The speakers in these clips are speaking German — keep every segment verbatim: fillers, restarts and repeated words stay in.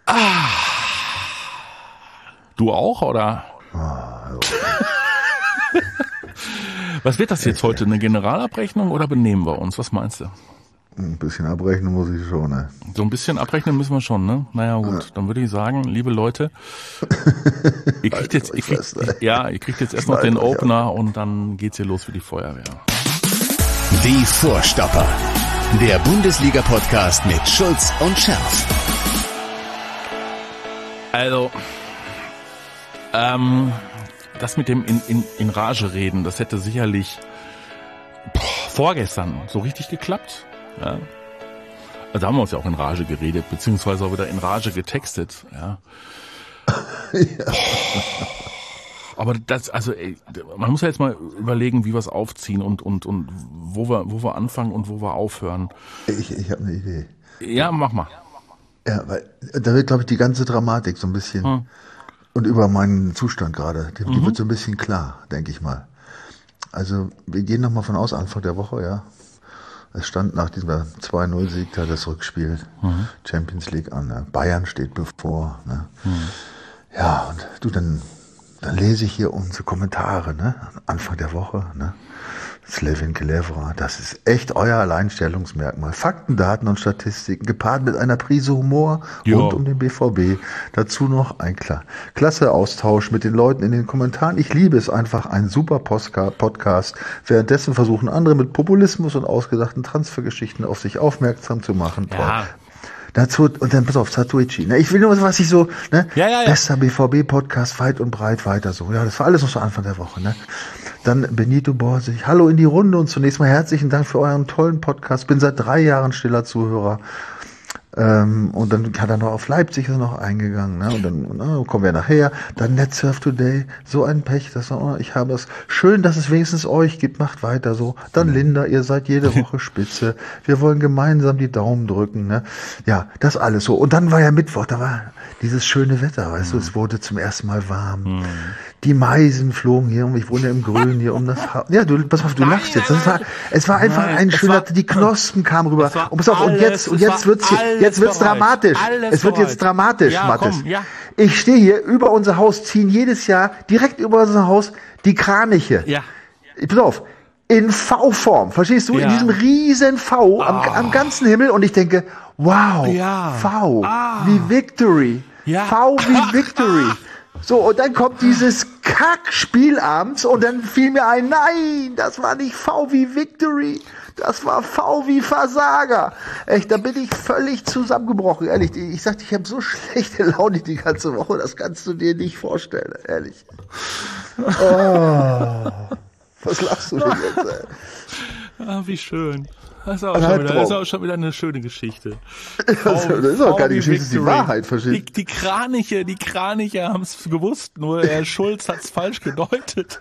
Ah. Du auch, oder? Ah, ja. Was wird das jetzt heute? Eine Generalabrechnung oder benehmen wir uns? Was meinst du? Ein bisschen abrechnen muss ich schon, ne? So ein bisschen abrechnen müssen wir schon, ne? Naja, gut. Ja. Dann würde ich sagen, liebe Leute, ihr kriegt jetzt, ihr kriegt, fest, ja, ihr kriegt jetzt erst noch den Opener an. Und dann geht's hier los für die Feuerwehr. Die Vorstopper. Der Bundesliga-Podcast mit Schulz und Scherf. Also, ähm, das mit dem in, in, in Rage reden, das hätte sicherlich boah, vorgestern so richtig geklappt. Ja. Also da haben wir uns ja auch in Rage geredet, beziehungsweise auch wieder in Rage getextet. Ja. Ja. Aber das, also ey, man muss ja jetzt mal überlegen, wie wir es aufziehen und und und wo wir wo wir anfangen und wo wir aufhören. Ich ich habe eine Idee. Ja, mach mal. Ja, weil da wird, glaube ich, die ganze Dramatik so ein bisschen hm. und über meinen Zustand gerade, die, die mhm. wird so ein bisschen klar, denke ich mal. Also wir gehen nochmal von aus, Anfang der Woche, ja. Es stand nach diesem zwei null Sieg da das Rückspiel mhm. Champions League an. Ne? Bayern steht bevor. Ne? Mhm. Ja, und du, dann, dann lese ich hier unsere Kommentare, ne? Anfang der Woche, ne? Slavin Kelevra, das ist echt euer Alleinstellungsmerkmal. Fakten, Daten und Statistiken, gepaart mit einer Prise Humor jo. rund um den B V B. Dazu noch ein klar. Klasse Austausch mit den Leuten in den Kommentaren. Ich liebe es einfach, ein super Podcast. Währenddessen versuchen andere mit Populismus und ausgedachten Transfergeschichten auf sich aufmerksam zu machen. Ja. Dazu, und dann pass auf, Satuichi. Ne? Ich will nur, was ich so, ne? Ja, ja, ja. Bester B V B-Podcast, weit und breit weiter so. Ja, das war alles noch so Anfang der Woche, ne? Dann Benito Borsig. Hallo in die Runde und zunächst mal herzlichen Dank für euren tollen Podcast. Bin seit drei Jahren stiller Zuhörer. Ähm, und dann hat er noch auf Leipzig ist noch eingegangen, ne? Und dann na, kommen wir nachher. Dann NetSurf Today, so ein Pech, das war, ich habe es. Schön, dass es wenigstens euch gibt, macht weiter so. Dann Linda, ihr seid jede Woche spitze. Wir wollen gemeinsam die Daumen drücken, ne? Ja, das alles so. Und dann war ja Mittwoch, da war dieses schöne Wetter, weißt mhm. du, es wurde zum ersten Mal warm. Mhm. Die Meisen flogen hier um, ich wohne im Grün hier um das Haus. Ja, du, pass auf, du lachst jetzt. Das war, es war einfach Nein, ein schöner, die Knospen kamen rüber. Und pass auf, alles, und jetzt, und jetzt wird's hier, jetzt wird's dramatisch. Alles es wird bereit. jetzt dramatisch, ja, Mathis. Komm, ja. Ich stehe hier, über unser Haus ziehen jedes Jahr, direkt über unser Haus, die Kraniche. Ja. Pass auf, in V-Form, verstehst du? Ja. In diesem riesen V oh. am, am ganzen Himmel. Und ich denke, wow, ja. V, ah. wie Victory. Ja. V wie Victory. So, und dann kommt dieses Kackspiel abends und dann fiel mir ein, nein, das war nicht V wie Victory, das war V wie Versager. Echt, da bin ich völlig zusammengebrochen, ehrlich. Ich sagte, ich habe so schlechte Laune die ganze Woche, das kannst du dir nicht vorstellen, ehrlich. Oh, was lachst du denn jetzt, ey? Ah, wie schön. Das ist, auch schon wieder, das ist auch schon wieder eine schöne Geschichte. Das ist auch keine Geschichte, das ist die Wahrheit, verstehst du? Die, die Kraniche, die Kraniche haben es gewusst, nur Herr Schulz hat es falsch gedeutet.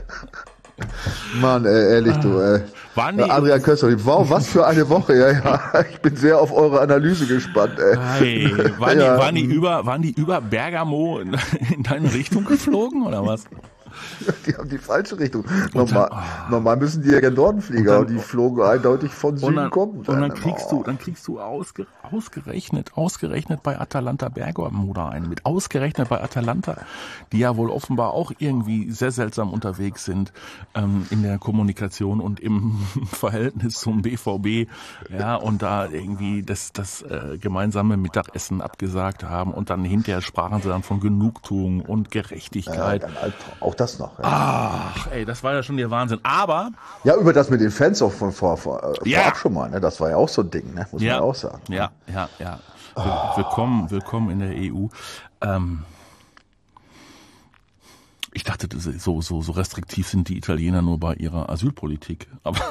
Mann, ey, ehrlich, du, ey. Waren die, Adrian Köster, wow, was für eine Woche, ja, ja. Ich bin sehr auf eure Analyse gespannt, ey. Hey, waren, ja. die, waren, die über, waren die über Bergamo in, in deine Richtung geflogen, oder was? Die haben die falsche Richtung. Normal, dann, oh. normal müssen die ja gen Norden fliegen, aber die flogen eindeutig von Süden dann, kommen. Und dann kriegst oh. du, dann kriegst du ausge, ausgerechnet, ausgerechnet bei Atalanta Bergamo da ein. Mit ausgerechnet bei Atalanta, die ja wohl offenbar auch irgendwie sehr seltsam unterwegs sind ähm, in der Kommunikation und im Verhältnis zum B V B. Ja, und da irgendwie das, das äh, gemeinsame Mittagessen abgesagt haben und dann hinterher sprachen sie dann von Genugtuung und Gerechtigkeit. Ja, dann auch das noch. Ja. Ach, ey, das war ja schon der Wahnsinn. Aber ja, über das mit den Fans auch von vor, vor, ja. vorab schon mal, ne? Das war ja auch so ein Ding, ne? Muss ja. man auch sagen. Ja, ja, ja. Oh. Willkommen, willkommen in der E U. Ähm, ich dachte, so, so, so restriktiv sind die Italiener nur bei ihrer Asylpolitik. Aber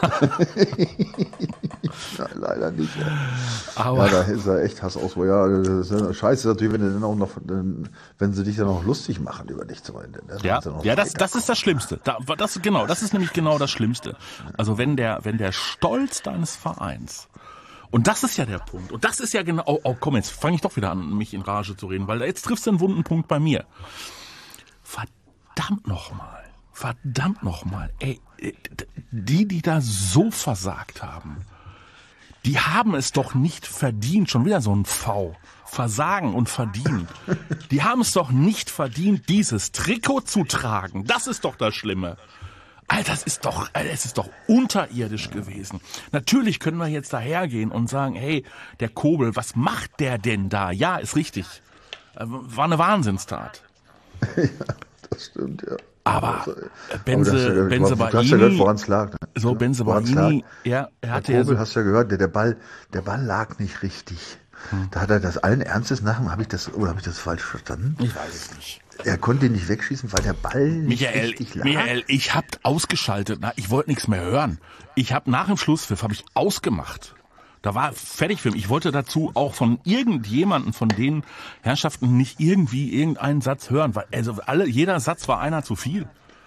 ja, leider nicht. Ja. Aber ja, da ist ja echt Hass aus. Ja, das ist scheiße natürlich, wenn, dann auch noch, wenn sie dich dann auch lustig machen über dich zum Ende. Ne? Ja, ja, das, das ist das Schlimmste. Da, das, genau, das ist nämlich genau das Schlimmste. Also wenn der, wenn der Stolz deines Vereins, und das ist ja der Punkt, und das ist ja genau, oh, oh komm, jetzt fange ich doch wieder an, mich in Rage zu reden, weil jetzt triffst du einen wunden Punkt bei mir. Verdammt nochmal, verdammt nochmal, ey, die, die da so versagt haben, Die haben es doch nicht verdient, schon wieder so ein V. Versagen und verdienen. Die haben es doch nicht verdient, dieses Trikot zu tragen. Das ist doch das Schlimme. Alter, das ist doch, es ist doch unterirdisch gewesen. Natürlich können wir jetzt dahergehen und sagen, hey, der Kobel, was macht der denn da? Ja, ist richtig. War eine Wahnsinnstat. Ja, das stimmt, ja. Aber Benze, aber ja, Benze du hast ja gehört, woran es lag. Ne? So, Benze Baini, er, er hatte der Kobel, ja so, hast du ja gehört, der, der Ball, der Ball lag nicht richtig. Hm. Da hat er das allen Ernstes nach, habe ich das, oder habe ich das falsch verstanden? Ich weiß es nicht. Er konnte ihn nicht wegschießen, weil der Ball nicht Michael, richtig lag. Michael, ich hab ausgeschaltet, na, ich wollte nichts mehr hören. Ich habe nach dem Schlusspfiff habe ich ausgemacht. Da war fertig für mich. Ich wollte dazu auch von irgendjemanden von den Herrschaften nicht irgendwie irgendeinen Satz hören, weil also alle, jeder Satz war einer zu viel.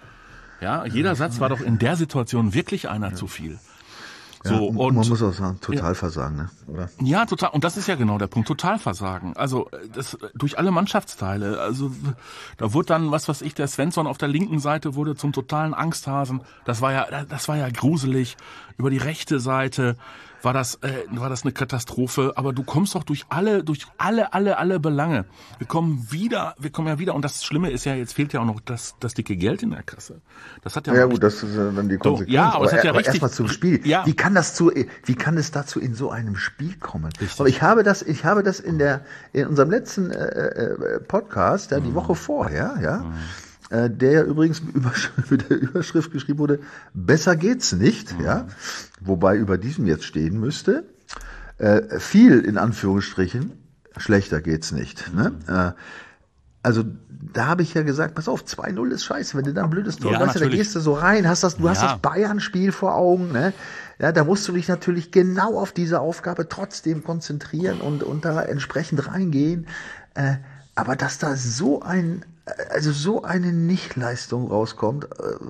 Ja, jeder Satz war doch in der Situation wirklich einer ja. zu viel. So, ja, und man muss auch sagen, Totalversagen, ne? Oder? Ja, total. Und das ist ja genau der Punkt. Totalversagen. Also das durch alle Mannschaftsteile. Also da wurde dann, was weiß ich, der Svensson auf der linken Seite wurde zum totalen Angsthasen. Das war ja, das war ja gruselig. Über die rechte Seite war das, äh, war das eine Katastrophe. Aber du kommst doch durch alle, durch alle, alle, alle Belange. Wir kommen wieder, wir kommen ja wieder. Und das Schlimme ist ja, jetzt fehlt ja auch noch das, das dicke Geld in der Kasse. Das hat ja. Ja gut, das ist ja dann die Konsequenz. So, ja, aber, aber es hat ja aber richtig. Erstmal zum Spiel. Ja. Wie kann das zu, wie kann es dazu in so einem Spiel kommen? Richtig. Aber ich habe das, ich habe das in der, in unserem letzten äh, äh, Podcast, ja, die mhm. Woche vorher, ja. Mhm. Der ja übrigens mit der Überschrift geschrieben wurde, besser geht's nicht, mhm. ja, wobei über diesem jetzt stehen müsste, äh, viel in Anführungsstrichen, schlechter geht's nicht. Mhm. Ne? Äh, also da habe ich ja gesagt, pass auf, zwei null ist scheiße, wenn du dann ein blödes Tor, ja, weißt du, da gehst du so rein, hast das, du ja. hast das Bayern-Spiel vor Augen, ne? Ja, da musst du dich natürlich genau auf diese Aufgabe trotzdem konzentrieren und, und da entsprechend reingehen. Äh, aber dass da so ein Also so eine Nichtleistung rauskommt,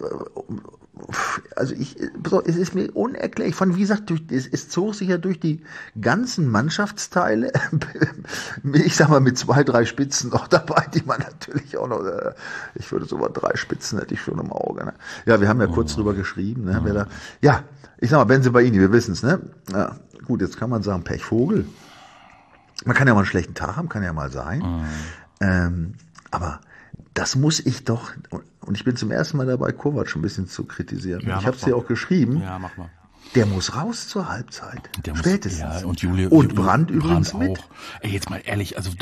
also ich, es ist mir unerklärlich. Von wie gesagt, durch, es, es zog sich ja durch die ganzen Mannschaftsteile. Ich sag mal mit zwei, drei Spitzen noch dabei, die man natürlich auch noch. Ich würde sogar drei Spitzen hätte ich schon im Auge. Ne? Ja, wir haben ja kurz drüber geschrieben. Ne? Wer da, ja, ich sag mal Benze Baini, wir wissen es. Ne? Ja, gut, jetzt kann man sagen Pechvogel. Man kann ja mal einen schlechten Tag haben, kann ja mal sein. Mhm. Ähm, aber das muss ich doch, und ich bin zum ersten Mal dabei, Kovac ein bisschen zu kritisieren. Ja, ich habe es dir auch geschrieben. Ja, mach mal. Der muss raus zur Halbzeit. Der Spätestens. Muss, ja, und Julia, und Brandt übrigens Brandt mit. Auch. Ey, jetzt mal ehrlich, also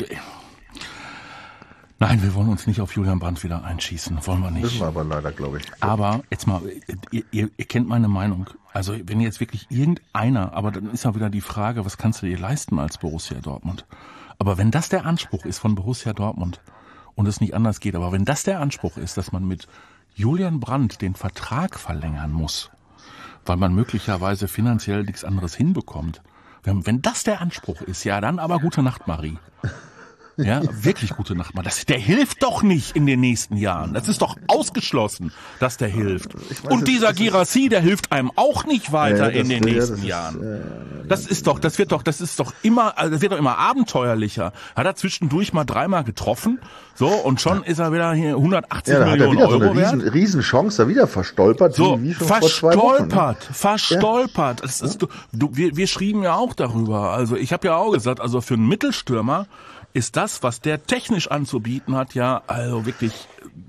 nein, wir wollen uns nicht auf Julian Brandt wieder einschießen, wollen wir nicht. Müssen wir aber leider, glaube ich. Aber jetzt mal, ihr, ihr, ihr kennt meine Meinung. Also wenn jetzt wirklich irgendeiner, aber dann ist ja wieder die Frage, was kannst du dir leisten als Borussia Dortmund? Aber wenn das der Anspruch ist von Borussia Dortmund, und es nicht anders geht. Aber wenn das der Anspruch ist, dass man mit Julian Brandt den Vertrag verlängern muss, weil man möglicherweise finanziell nichts anderes hinbekommt, wenn, wenn das der Anspruch ist, ja, dann aber gute Nacht, Marie. Ja, wirklich gute Nacht, Marie. Das, der hilft doch nicht in den nächsten Jahren. Das ist doch ausgeschlossen, dass der hilft. Weiß, und dieser Girassi, der hilft einem auch nicht weiter ja, in den ja, nächsten Jahren. Ist, äh, das ist doch, das wird doch, das ist doch immer, das wird doch immer abenteuerlicher. Hat er zwischendurch mal dreimal getroffen, so, und schon ist er wieder hier hundertachtzig ja, Millionen Euro so eine wert. Riesen, Riesenchance, da wieder verstolpert. So, wie schon verstolpert, vor zwei Wochen, ne? verstolpert. Ja. Das ist, du, du, wir, wir schrieben ja auch darüber. Also ich habe ja auch gesagt, also für einen Mittelstürmer ist das, was der technisch anzubieten hat, ja, also wirklich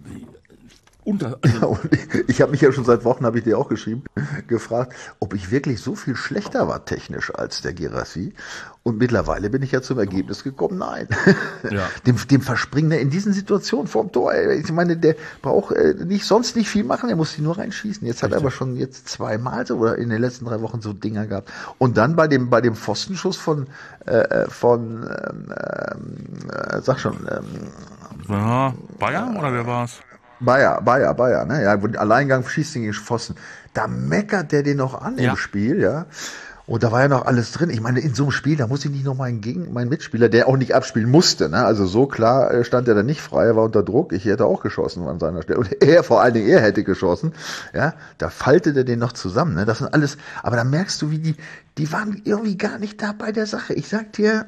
unter. Also ja, und ich ich habe mich ja schon seit Wochen, habe ich dir auch geschrieben, gefragt, ob ich wirklich so viel schlechter war technisch als der Girassi. Und mittlerweile bin ich ja zum Ergebnis gekommen, nein. Ja. Dem, dem verspringen in diesen Situationen vorm Tor. Ich meine, der braucht nicht sonst nicht viel machen, er muss sie nur reinschießen. Jetzt hat Richtig. er aber schon jetzt zweimal so oder in den letzten drei Wochen so Dinger gehabt. Und dann bei dem bei dem Pfostenschuss von äh, von ähm, äh, sag schon ähm, ja, Bayern oder wer war's? Bayer, Bayer, Bayer, ne? Ja, Alleingang schießt ihn gegen Pfosten. Da meckert der den noch an ja. im Spiel, ja. Und da war ja noch alles drin. Ich meine, in so einem Spiel, da muss ich nicht noch meinen Gegen, meinen Mitspieler, der auch nicht abspielen musste, ne? Also so klar stand er da nicht frei, er war unter Druck. Ich hätte auch geschossen an seiner Stelle. Und er, vor allen Dingen er hätte geschossen, ja. Da faltet er den noch zusammen, ne? Das sind alles, aber da merkst du, wie die, die waren irgendwie gar nicht da bei der Sache. Ich sag dir,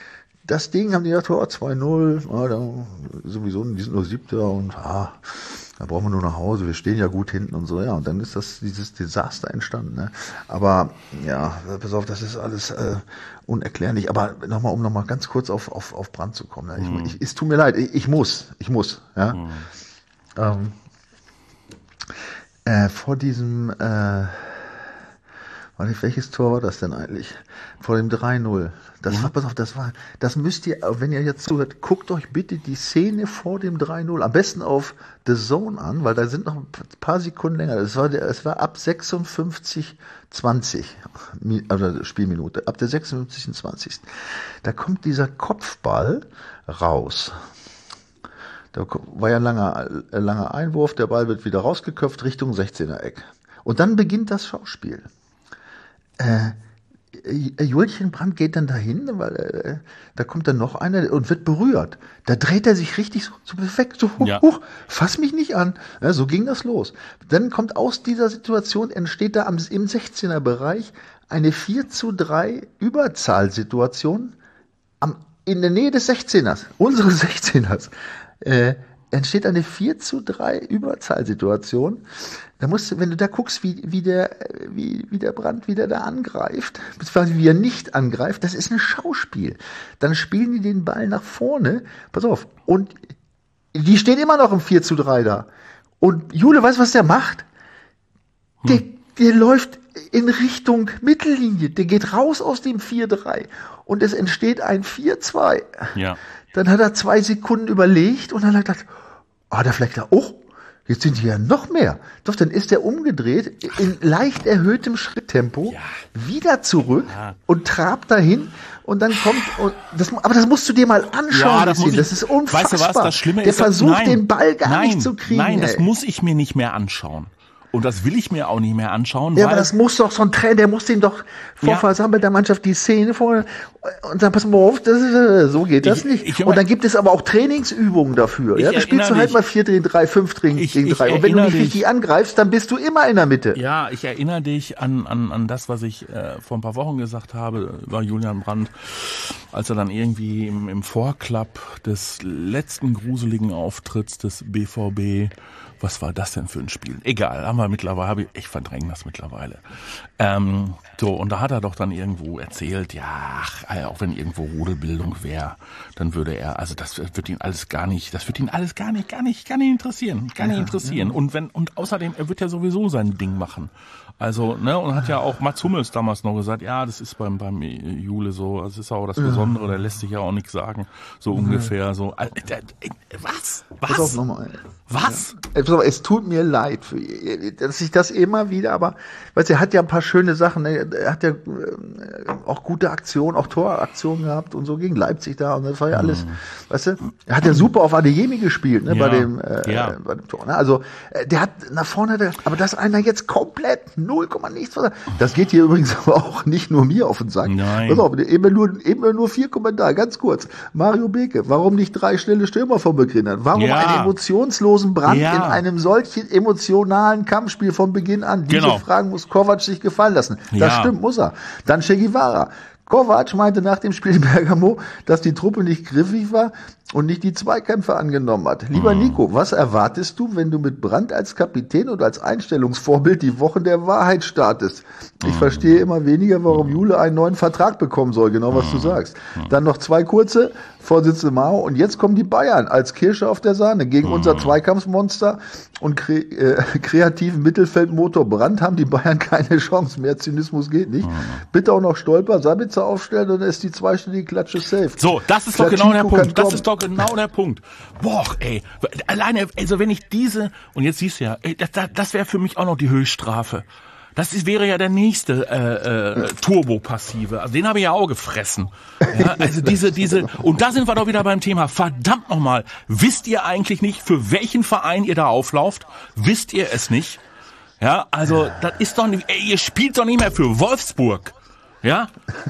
das Ding haben die gedacht, oh, zwei null, ah, da, sowieso, die sind nur Siebter und ah, Da brauchen wir nur nach Hause, wir stehen ja gut hinten und so, ja, und dann ist das dieses Desaster entstanden. Ne? Aber ja, pass auf, das ist alles äh, unerklärlich. Aber nochmal, um nochmal ganz kurz auf, auf, auf Brandt zu kommen. Ne? Ich, mhm. ich, es tut mir leid, ich, ich muss, ich muss. Ja? Mhm. Ähm, äh, vor diesem, äh, welches Tor war das denn eigentlich? Vor dem drei null. Das ja. war, pass auf, das war, das müsst ihr, wenn ihr jetzt zuhört, guckt euch bitte die Szene vor dem drei null, am besten auf The Zone an, weil da sind noch ein paar Sekunden länger. Das war, der, es war ab sechsundfünfzig zwanzig, also Spielminute, ab der sechsundfünfzigsten zwanzigsten Da kommt dieser Kopfball raus. Da war ja ein langer, langer Einwurf, der Ball wird wieder rausgeköpft Richtung sechzehner Eck. Und dann beginnt das Schauspiel. Äh, Julchen Brandt geht dann dahin, weil äh, da kommt dann noch einer und wird berührt. Da dreht er sich richtig so, so weg, so hoch, ja. hoch, fass mich nicht an. Ja, so ging das los. Dann kommt aus dieser Situation, entsteht da am, im sechzehner Bereich eine vier zu drei Überzahlsituation am, in der Nähe des sechzehners, unseres sechzehners. Äh, entsteht eine vier zu drei Überzahlsituation. Da musst du, wenn du da guckst, wie, wie der, wie, wie der Brandt wieder da angreift, beziehungsweise wie er nicht angreift, das ist ein Schauspiel. Dann spielen die den Ball nach vorne, pass auf, und die stehen immer noch im vier zu drei da. Und Jule, weißt du, was der macht? Der, hm. der läuft in Richtung Mittellinie, der geht raus aus dem vier drei und es entsteht ein vier zwei. Ja. Dann hat er zwei Sekunden überlegt und dann hat er gedacht, ah, da vielleicht, oh, jetzt sind die ja noch mehr. Doch, dann ist er umgedreht, in leicht erhöhtem Schritttempo, ja. wieder zurück ja. und trabt dahin und dann kommt, und das, aber das musst du dir mal anschauen, ja, das, ich, das ist unfassbar. Weißt du was, das Schlimme Der ist, versucht nein, den Ball gar nein, nicht zu kriegen. Nein, das ey. muss ich mir nicht mehr anschauen. Und das will ich mir auch nicht mehr anschauen. Ja, weil aber das muss doch so ein Trainer, der muss den doch vor ja. versammelter Mannschaft die Szene vor und dann pass mal auf, das ist, so geht das ich, nicht. Ich, ich, und dann gibt es aber auch Trainingsübungen dafür. Ja, da spielst du halt dich. mal vier gegen drei, fünf gegen drei. Und wenn du nicht dich. richtig angreifst, dann bist du immer in der Mitte. Ja, ich erinnere dich an an an das, was ich äh, vor ein paar Wochen gesagt habe über Julian Brandt, als er dann irgendwie im, im Vorklapp des letzten gruseligen Auftritts des B V B, was war das denn für ein Spiel? Egal, haben wir mittlerweile, habe ich, ich verdränge das mittlerweile. Ähm, so, und da hat er doch dann irgendwo erzählt, ja, ach, auch wenn irgendwo Rudelbildung wäre, dann würde er, also das wird ihn alles gar nicht, das wird ihn alles gar nicht, gar nicht, gar nicht interessieren, gar nicht ja, interessieren. Ja. Und wenn, und außerdem, er wird ja sowieso sein Ding machen. Also, ne, und hat ja auch Mats Hummels damals noch gesagt, ja, das ist beim, beim Jule so, das ist auch das Besondere, der lässt sich ja auch nichts sagen, so mhm. ungefähr, so, äh, äh, was? Was? Pass auf, nochmal. Was? Ja. Es tut mir leid, dass ich das immer wieder, aber, weißt du, er hat ja ein paar schöne Sachen, er hat ja auch gute Aktionen, auch Toraktionen gehabt und so gegen Leipzig da und das war ja alles, mhm. weißt du, er hat ja super auf Adeyemi gespielt, ne, ja. bei dem, äh, ja. bei dem Tor, ne? Also, der hat nach vorne, der, aber dass einer jetzt komplett null Komma nichts, das geht hier übrigens aber auch nicht nur mir auf den Sack. Nein. Pass auf, eben nur, eben nur vier Kommentare, ganz kurz. Mario Beke, warum nicht drei schnelle Stürmer vom Beginn an? Warum ja. einen emotionslosen Brand ja. in einem solchen emotionalen Kampfspiel von Beginn an? Diese genau. Fragen muss Kovac sich gefallen lassen. Das ja. stimmt, muss er. Dann Che Guevara. Kovac meinte nach dem Spiel in Bergamo, dass die Truppe nicht griffig war und nicht die Zweikämpfe angenommen hat. Lieber mhm. Nico, was erwartest du, wenn du mit Brandt als Kapitän und als Einstellungsvorbild die Wochen der Wahrheit startest? Ich mhm. verstehe immer weniger, warum Jule einen neuen Vertrag bekommen soll, genau was mhm. du sagst. Dann noch zwei kurze, Vorsitzende Mao, und jetzt kommen die Bayern als Kirsche auf der Sahne. Gegen mhm. unser Zweikampfmonster und kre äh, kreativen Mittelfeldmotor Brandt haben die Bayern keine Chance mehr. Zynismus geht nicht. Mhm. Bitte auch noch Stolper, Sabitzer aufstellen und dann ist die zweistellige Klatsche safe. So, das ist doch genau der Punkt. Das ist doch genau der Punkt. Boah, ey, alleine, also wenn ich diese, und jetzt siehst du ja, ey, das, das wäre für mich auch noch die Höchststrafe. Das ist, wäre ja der nächste äh, äh, Turbo-Passive. Also den habe ich ja auch gefressen. Ja, also diese, diese, und da sind wir doch wieder beim Thema. Verdammt nochmal, wisst ihr eigentlich nicht, für welchen Verein ihr da auflauft? Wisst ihr es nicht? Ja, also das ist doch nicht, ey, ihr spielt doch nicht mehr für Wolfsburg. Ja?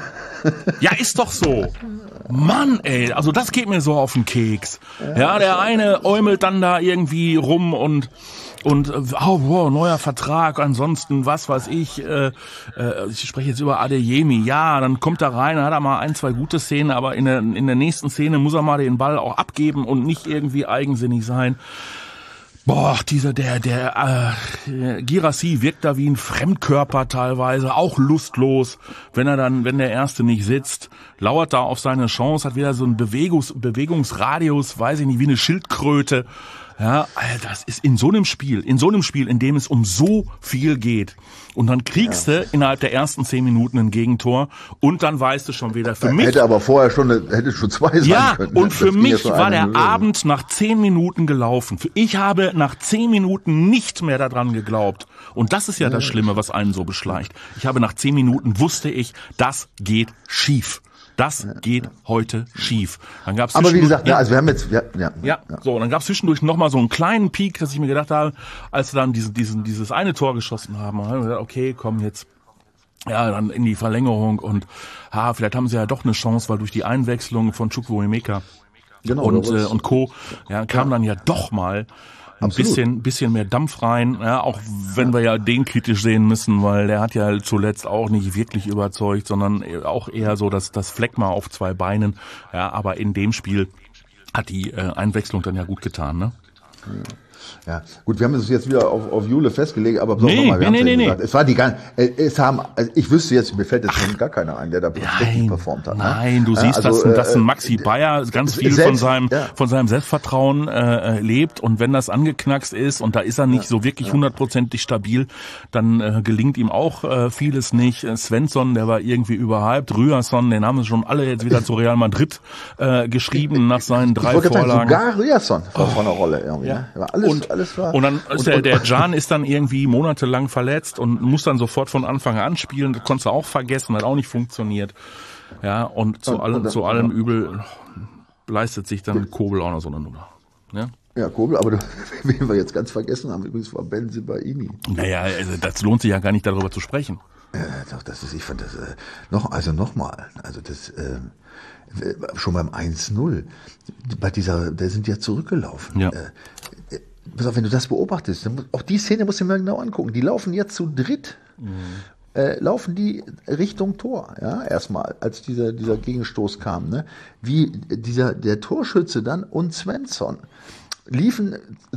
Ja, ist doch so. Mann, ey, also das geht mir so auf den Keks. Ja, der eine äumelt dann da irgendwie rum und und oh, wow, neuer Vertrag, ansonsten was weiß ich, äh, äh, ich spreche jetzt über Adeyemi, ja, dann kommt er rein, dann hat er mal ein, zwei gute Szenen, aber in der in der nächsten Szene muss er mal den Ball auch abgeben und nicht irgendwie eigensinnig sein. Boah, dieser, der, der, äh, Girassi wirkt da wie ein Fremdkörper teilweise, auch lustlos, wenn er dann, wenn der Erste nicht sitzt, lauert da auf seine Chance, hat wieder so einen Bewegungs, Bewegungsradius, weiß ich nicht, wie eine Schildkröte. Ja, das ist in so einem Spiel, in so einem Spiel, in dem es um so viel geht. Und dann kriegst ja. du innerhalb der ersten zehn Minuten ein Gegentor und dann weißt du schon wieder, für er mich... Hätte aber vorher schon, hätte schon zwei sein ja, können. Ja, und für mich ja war der Minute. Abend nach zehn Minuten gelaufen. Ich habe nach zehn Minuten nicht mehr daran geglaubt. Und das ist ja, ja das Schlimme, was einen so beschleicht. Ich habe nach zehn Minuten, wusste ich, das geht schief. Das geht heute schief. Dann gab's Aber wie gesagt, ja, also wir haben jetzt, ja, ja, ja, ja. so, und dann gab's zwischendurch nochmal so einen kleinen Peak, dass ich mir gedacht habe, als sie dann diesen, diesen, dieses eine Tor geschossen haben, habe ich gesagt, okay, komm jetzt, ja, dann in die Verlängerung und, ha, vielleicht haben sie ja doch eine Chance, weil durch die Einwechslung von Chukwuemeka genau, und, äh, und Co., ja, kam ja. dann ja doch mal ein Absolut. bisschen, bisschen mehr Dampf rein, ja, auch wenn wir ja den kritisch sehen müssen, weil der hat ja zuletzt auch nicht wirklich überzeugt, sondern auch eher so das, das Phlegma auf zwei Beinen, ja, aber in dem Spiel hat die äh, Einwechslung dann ja gut getan, ne? Ja, gut, wir haben es jetzt wieder auf, auf Jule festgelegt, aber nee, nochmal, wir nee, haben nee, ja nee, gesagt, nee. es war die ganze, es haben, also ich wüsste jetzt, mir fällt jetzt gar keiner ein, der da richtig performt hat. Nein, du ja, siehst, also, dass, dass ein äh, Maxi Bayer ganz viel selbst, von seinem, ja. von seinem Selbstvertrauen äh, lebt und wenn das angeknackst ist und da ist er nicht ja, so wirklich hundertprozentig ja. stabil, dann äh, gelingt ihm auch äh, vieles nicht. Svensson, der war irgendwie überhyped, Ryerson, den haben sie schon alle jetzt wieder zu Real Madrid äh, geschrieben nach seinen drei ich Vorlagen. Sagen, sogar Ryerson war von der Rolle irgendwie. Ja. Ne? Alles, und, alles war. Und dann ist der, der Can ist dann irgendwie monatelang verletzt und muss dann sofort von Anfang an spielen. Das konntest du auch vergessen, hat auch nicht funktioniert. Ja, und zu und, allem, und dann, zu allem ja. Übel leistet sich dann Kobel auch noch so eine Nummer. Ja, ja Kobel, aber du, wen wir jetzt ganz vergessen haben, übrigens war Bensebaini. Naja, also das lohnt sich ja gar nicht, darüber zu sprechen. Ja, doch, das ist, ich fand das, äh, noch, also nochmal, also das, äh, schon beim eins null, bei dieser, der sind ja zurückgelaufen. Ja. Äh, Pass auf, wenn du das beobachtest, dann, auch die Szene musst du mir genau angucken. Die laufen jetzt zu dritt, mhm. äh, laufen die Richtung Tor, ja, erstmal, als dieser, dieser Gegenstoß kam, ne? Wie dieser, der Torschütze dann und Svensson liefen,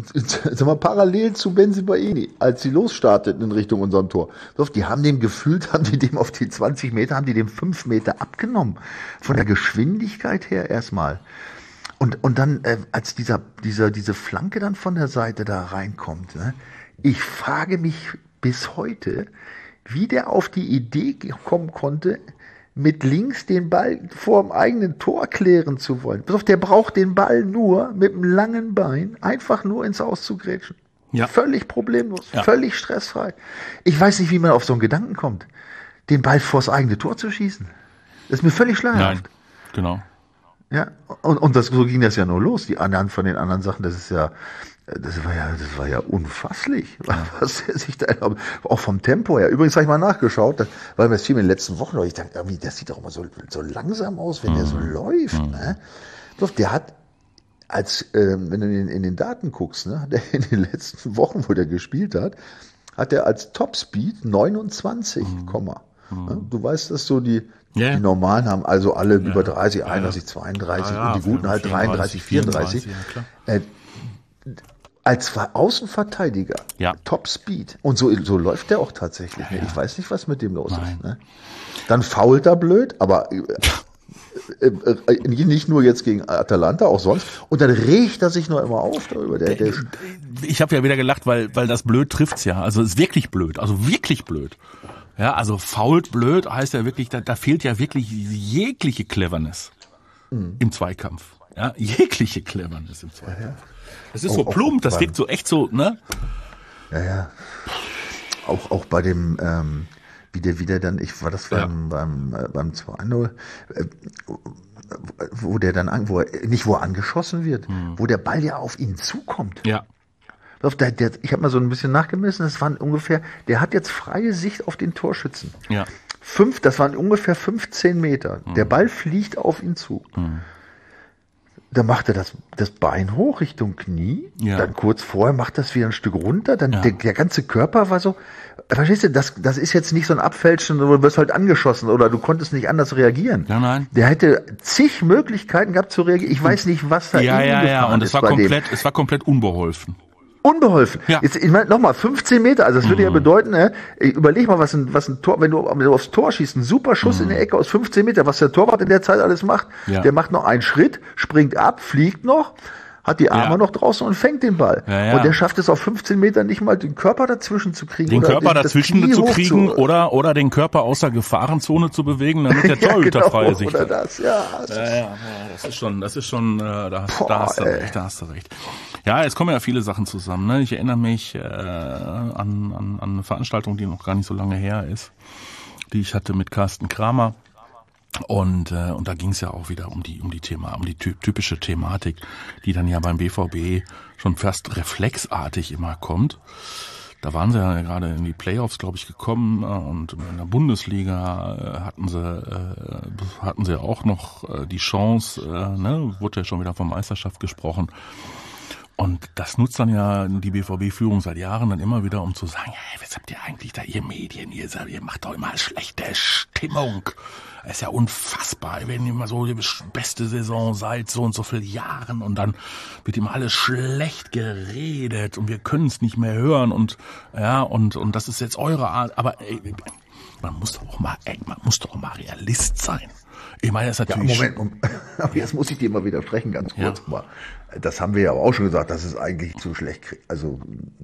sag mal, parallel zu Bensebaini, als sie losstarteten in Richtung unserem Tor. Die haben dem gefühlt, haben die dem auf die zwanzig Meter, haben die dem fünf Meter abgenommen. Von der Geschwindigkeit her erstmal. Und, und dann, äh, als dieser, dieser, diese Flanke dann von der Seite da reinkommt, ne, ich frage mich bis heute, wie der auf die Idee kommen konnte, mit links den Ball vor dem eigenen Tor klären zu wollen. Pass auf, der braucht den Ball nur mit einem langen Bein einfach nur ins Aus zu grätschen. Ja. Völlig problemlos, ja. völlig stressfrei. Ich weiß nicht, wie man auf so einen Gedanken kommt, den Ball vors eigene Tor zu schießen. Das ist mir völlig schleierhaft. Nein, genau. Ja, und, und das, so ging das ja nur los. Die anderen von den anderen Sachen, das ist ja, das war ja, das war ja unfasslich, ja. was er sich da, auch vom Tempo her. Übrigens habe ich mal nachgeschaut, das, weil mir das fiel in den letzten Wochen, ich dachte, irgendwie, das sieht doch immer so, so langsam aus, wenn mhm. der so läuft, mhm. ne? Doch, der hat, als, ähm, wenn du in, in den Daten guckst, ne, der in den letzten Wochen, wo der gespielt hat, hat er als Topspeed neunundzwanzig, mhm. Ja, du weißt, dass so die, yeah. die Normalen haben also alle ja. über dreißig, einunddreißig, zweiunddreißig ja, ja, und die Guten halt dreiunddreißig, vierunddreißig. Ja, äh, als Außenverteidiger, ja. Top Speed. Und so, so läuft der auch tatsächlich. Ja, ne? Ich weiß nicht, was mit dem los Nein. ist. Ne? Dann fault er blöd, aber äh, äh, äh, nicht nur jetzt gegen Atalanta, auch sonst. Und dann regt er sich noch immer auf darüber. Der, der ich habe ja wieder gelacht, weil, weil das blöd trifft's ja. Also es ist wirklich blöd. Also wirklich blöd. Ja, also fault blöd heißt ja wirklich, da, da fehlt ja wirklich jegliche Cleverness mhm. im Zweikampf. Ja, jegliche Cleverness im Zweikampf. Ja, ja. Das ist auch, so plump, das wirkt so echt so, ne? Ja, ja. Auch, auch bei dem, ähm, wie der wieder dann, ich war das beim, ja. beim, äh, beim zwei null, äh, wo der dann, an, wo er, nicht wo er angeschossen wird, mhm. wo der Ball ja auf ihn zukommt. Ja. Der, der, ich habe mal so ein bisschen nachgemessen, das waren ungefähr, der hat jetzt freie Sicht auf den Torschützen. Ja. Fünf, das waren ungefähr fünfzehn Meter. Mhm. Der Ball fliegt auf ihn zu. Mhm. Da macht er das, das Bein hoch Richtung Knie, ja. dann kurz vorher macht das wieder ein Stück runter, dann ja. der, der ganze Körper war so, verstehst du, das, das ist jetzt nicht so ein Abfälschen, du wirst halt angeschossen oder du konntest nicht anders reagieren. Ja, nein. Der hätte zig Möglichkeiten gehabt zu reagieren. Ich weiß nicht, was da ja, ja, ja, und es war komplett, dem. es war komplett unbeholfen. Unbeholfen. Ja. Jetzt, ich meine, nochmal, fünfzehn Meter, also das würde mhm. ja bedeuten, ne, überleg mal, was ein, was ein Tor, wenn du, wenn du aufs Tor schießt, ein super Schuss mhm. in der Ecke aus fünfzehn Meter, was der Torwart in der Zeit alles macht. Ja. Der macht noch einen Schritt, springt ab, fliegt noch, hat die Arme ja. noch draußen und fängt den Ball. Ja, ja. Und der schafft es auf fünfzehn Metern nicht mal, den Körper dazwischen zu kriegen. Den oder Körper den, dazwischen zu kriegen zu, oder, oder den Körper aus der Gefahrenzone zu bewegen, damit der Torhüter ja, genau, freie Sicht hat. Das, ja, das, ja, ja, ja, das ist schon, das ist schon, äh, da, Boah, da hast du ey. recht, da hast du recht. Ja, es kommen ja viele Sachen zusammen, ne? Ich erinnere mich äh, an, an, an eine Veranstaltung, die noch gar nicht so lange her ist, die ich hatte mit Carsten Kramer. Und äh, und da ging es ja auch wieder um die um die Thema um die typische Thematik, die dann ja beim B V B schon fast reflexartig immer kommt. Da waren sie ja gerade in die Playoffs, glaube ich, gekommen, äh, und in der Bundesliga äh, hatten sie äh, hatten sie auch noch äh, die Chance, äh, ne, wurde ja schon wieder von Meisterschaft gesprochen. Und das nutzt dann ja die B V B-Führung seit Jahren dann immer wieder, um zu sagen, hey, was habt ihr eigentlich da, ihr Medien, ihr, ihr macht doch immer schlechte Stimmung. Es ist ja unfassbar, wenn ihr immer so die beste Saison seit so und so vielen Jahren und dann wird immer alles schlecht geredet und wir können es nicht mehr hören und ja, und und das ist jetzt eure Art, aber ey, man muss doch auch mal, ey, man muss doch auch mal Realist sein. Ich meine, das ist natürlich... Ja, Moment, Moment. Aber jetzt muss ich dir mal widersprechen, ganz kurz ja. mal. Das haben wir ja auch schon gesagt, dass es eigentlich zu schlecht kriegt. Also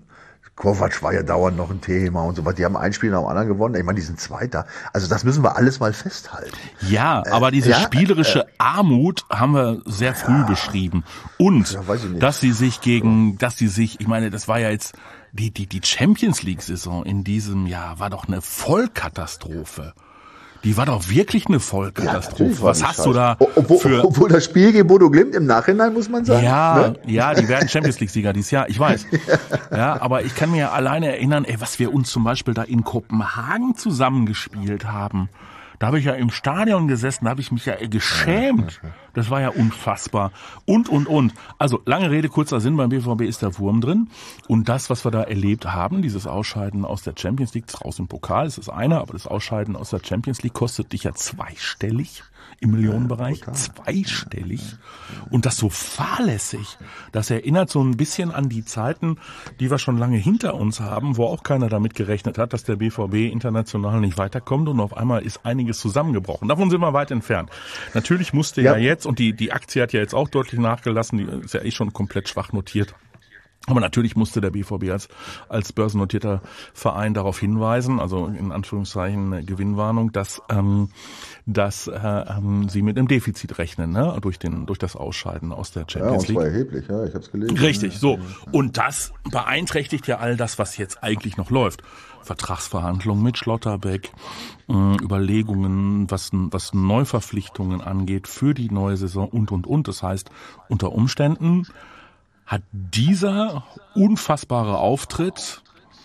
Kovac war ja dauernd noch ein Thema und so was. Die haben ein Spiel nach dem anderen gewonnen. Ich meine, die sind Zweiter. Also das müssen wir alles mal festhalten. Ja, äh, aber diese ja, spielerische äh, Armut haben wir sehr früh ja, beschrieben. Und ja, dass sie sich gegen, dass sie sich, ich meine, das war ja jetzt, die, die, die Champions League-Saison in diesem Jahr war doch eine Vollkatastrophe. Die war doch wirklich eine Vollkatastrophe. Ja, was hast scheiße. du da obwohl, für... Obwohl das Spiel gegen Bodo Glimt im Nachhinein, muss man sagen. Ja, ne? ja, die werden Champions League-Sieger dieses Jahr, ich weiß. Ja, aber ich kann mir ja alleine erinnern, ey, was wir uns zum Beispiel da in Kopenhagen zusammengespielt haben. Da habe ich ja im Stadion gesessen, da habe ich mich ja geschämt. Das war ja unfassbar. Und, und, und. Also, lange Rede, kurzer Sinn, beim B V B ist der Wurm drin. Und das, was wir da erlebt haben, dieses Ausscheiden aus der Champions League, raus im Pokal, ist das eine, aber das Ausscheiden aus der Champions League kostet dich ja zweistellig im Millionenbereich. Ja, zweistellig. Und das so fahrlässig. Das erinnert so ein bisschen an die Zeiten, die wir schon lange hinter uns haben, wo auch keiner damit gerechnet hat, dass der B V B international nicht weiterkommt und auf einmal ist einiges zusammengebrochen. Davon sind wir weit entfernt. Natürlich musste ja, ja jetzt, und die, die Aktie hat ja jetzt auch deutlich nachgelassen, die ist ja eh schon komplett schwach notiert. Aber natürlich musste der B V B als, als börsennotierter Verein darauf hinweisen, also in Anführungszeichen Gewinnwarnung, dass, ähm, dass äh, ähm, sie mit einem Defizit rechnen, ne? durch den durch das Ausscheiden aus der Champions League. Ja, und zwar erheblich, ja, ich habe es gelesen. Richtig, so. Und das beeinträchtigt ja all das, was jetzt eigentlich noch läuft. Vertragsverhandlungen mit Schlotterbeck, äh, Überlegungen, was, was Neuverpflichtungen angeht für die neue Saison und, und, und. Das heißt, unter Umständen hat dieser unfassbare Auftritt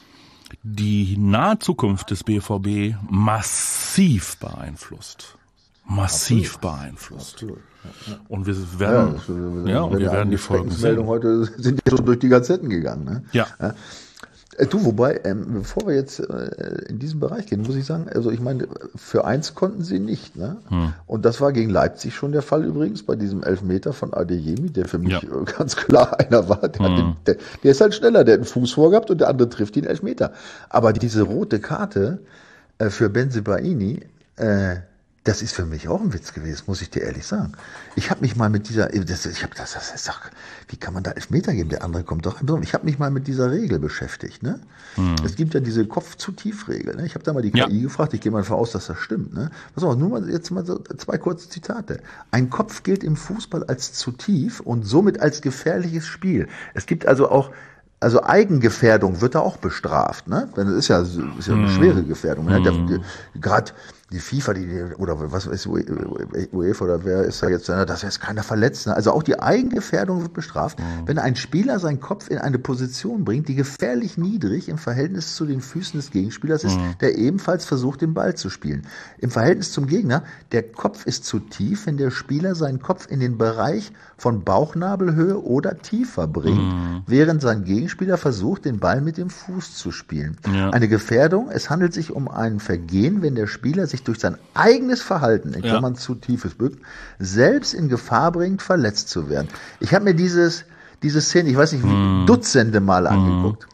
die nahe Zukunft des B V B massiv beeinflusst. Massiv Absolut. beeinflusst. Absolut. Ja, ja. Und wir werden, ja, wir, ja, und wir werden die Folgen sehen. Heute sind ja schon durch die Gazetten gegangen. Ne? Ja. ja. Du, wobei, ähm, bevor wir jetzt äh, in diesen Bereich gehen, muss ich sagen, also ich meine, für eins konnten sie nicht, ne? Hm. Und das war gegen Leipzig schon der Fall übrigens, bei diesem Elfmeter von Adeyemi, der für mich ja. ganz klar einer war. Der, hm. den, der, der ist halt schneller, der hat einen Fuß vorgehabt und der andere trifft ihn Elfmeter. Aber diese rote Karte äh, für Bensebaini, äh, das ist für mich auch ein Witz gewesen, muss ich dir ehrlich sagen. Ich habe mich mal mit dieser, das, ich habe das, das ist doch, wie kann man da Elfmeter geben? Der andere kommt doch. Ich habe mich mal mit dieser Regel beschäftigt. Ne? Hm. Es gibt ja diese Kopf-zu-tief-Regel. Ne? Ich habe da mal die K I ja. gefragt. Ich gehe mal davon aus, dass das stimmt. Ne? Pass auf, nur mal jetzt mal so zwei kurze Zitate. Ein Kopf gilt im Fußball als zu tief und somit als gefährliches Spiel. Es gibt also auch Also Eigengefährdung wird da auch bestraft, ne? Das ist ja, ist ja eine mm. schwere Gefährdung. Ne? Mm. Gerade die FIFA, die, oder was ist UEFA oder wer ist da jetzt, dass jetzt keiner verletzt. Ne? Also auch die Eigengefährdung wird bestraft, mm. wenn ein Spieler seinen Kopf in eine Position bringt, die gefährlich niedrig im Verhältnis zu den Füßen des Gegenspielers ist, mm. der ebenfalls versucht, den Ball zu spielen. Im Verhältnis zum Gegner, der Kopf ist zu tief, wenn der Spieler seinen Kopf in den Bereich von Bauchnabelhöhe oder tiefer bringt, mm. während sein Gegenspieler versucht, den Ball mit dem Fuß zu spielen. Ja. Eine Gefährdung, es handelt sich um ein Vergehen, wenn der Spieler sich durch sein eigenes Verhalten, in Klammern ja. zu tiefes Bücken, selbst in Gefahr bringt, verletzt zu werden. Ich habe mir dieses, diese Szene, ich weiß nicht, wie Mm. Dutzende Mal Mm. angeguckt.